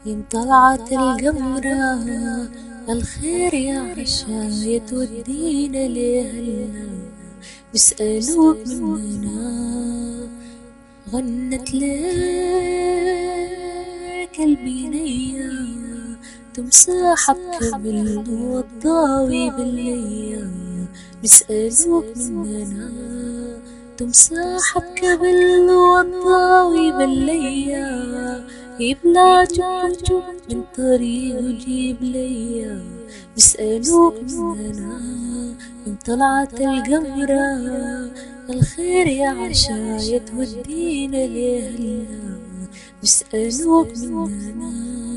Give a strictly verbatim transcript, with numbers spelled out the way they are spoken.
يوم طلعت القمرة الخير يا عشاية تودينا ليهلنا بيسألوك مننا غنت ليك قلبي نيا تمساح بكمل والضاوي بالليا بيسألوك مننا تمساح بكمل والضاوي بالليا يبلع جوجو من طريق وجيب ليا بيسألوك مننا يوم طلعت القمرة الخير يا عشاية تودينا ليهلنا بيسألوك مننا